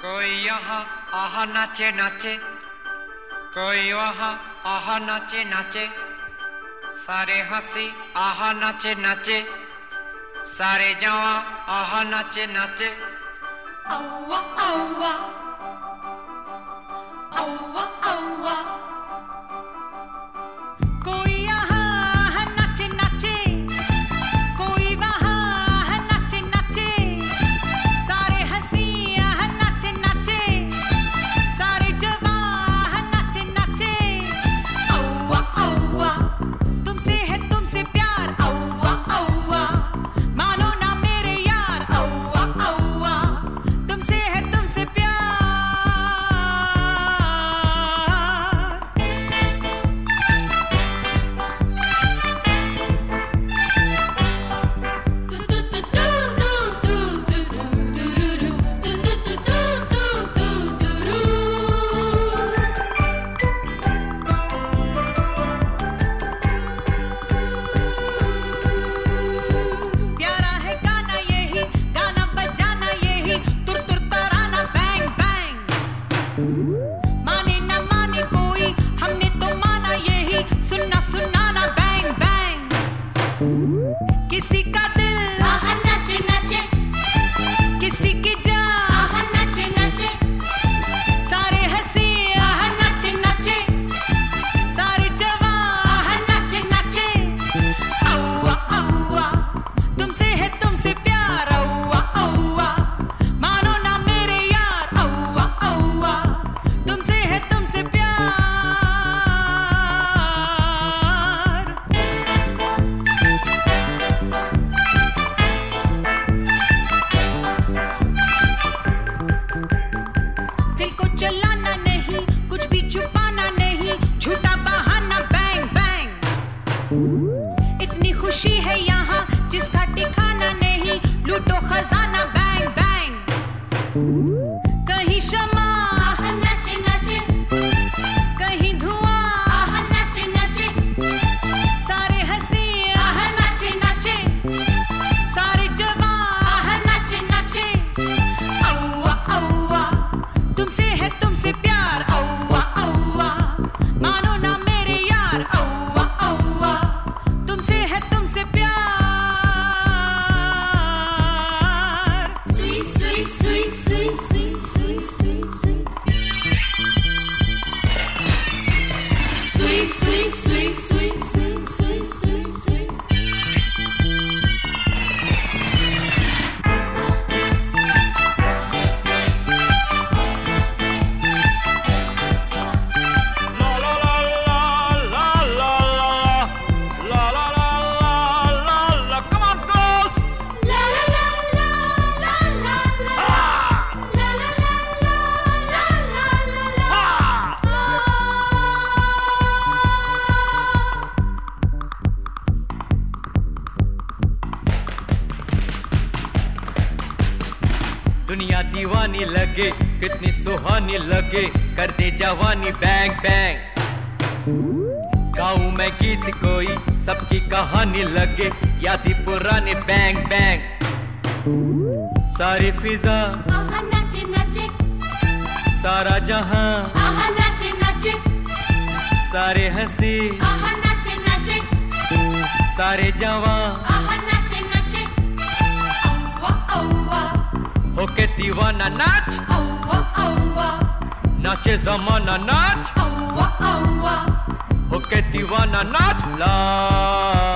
कोई यहाँ आहा नाचे नाचे, कोई वहाँ आहा नाचे नाचे, सारे हंसी आहा नाचे नाचे, सारे जवां आहा नाचे नाचे। औवा औवा औवा औवा, कोई यहाँ नाचे नाचे, कोई वहाँ नाचे नाचे, सारे हंसी यहाँ नाचे नाचे, सारे जवां नाचे नाचे। औवा औवा, तुमसे है तुमसे प्यार, औवा औवा, मानो ना मेरे यार, औवा औवा, तुमसे है तुमसे प्यार। प्यारा है गाना यही, गाना बजाना यही, तुर तुर तराना बैंग बैंग। माने न माने कोई, हमने तो माना यही, सुनना सुनाना बैंग बैंग। किसी का दिल आहा नाचे नाचे, किसी की जान आहा नाचे नाचे, सारे हंसी आहा नाचे नाचे, सारे जवां आहा नाचे नाचे। औवा औवा, तुमसे है तुमसे प्यार, औवा औवा, मानो ना मेरे यार, औवा औवा, तुमसे है तुमसे प्यार। दिल को चलाना नहीं, कुछ भी छुपाना नहीं, झूठा बहाना बैंग बैंग। इतनी खुशी है यहाँ जिसका ठिकाना नहीं, लूटो खजाना बैंग बैंग। कहीं शमा आहा नाचे नाचे, कहीं धुआं आहा नाचे नाचे, सारे हंसी आहा नाचे नाचे, सारे जवां आहा नाचे नाचे। औवा औवा, तुमसे है तुमसे प्यार, औवा औवा, मानो ना मेरे यार, औवा औवा, तुमसे है तुमसे प्यार। सुई सुई सुई सुई सुई सुई सुई सुई, सुई सुई सुई सुई सुई सुई सुई सुई। La la la la la la la la la la la la. Come on, girls! La la la la la la la, la la la la la la la दुनिया दीवानी लगे, कितनी सुहानी लगे, कर दे जवानी बैंग बैंग। गाऊं मैं गीत कोई, सबकी कहानी लगे, यादी पुराने बैंग बैंग। सारी फिजा आहा नाचे नाचे, सारा जहां, आहा नाचे नाचे, सारे हंसी आहा नाचे नाचे, सारे जवां आहा नाचे नाचे। औवा औवा होके दीवाना नाच, औवा औवा, नाचे जमाना नाच, औवा औवा, होके दीवाना नाच। ला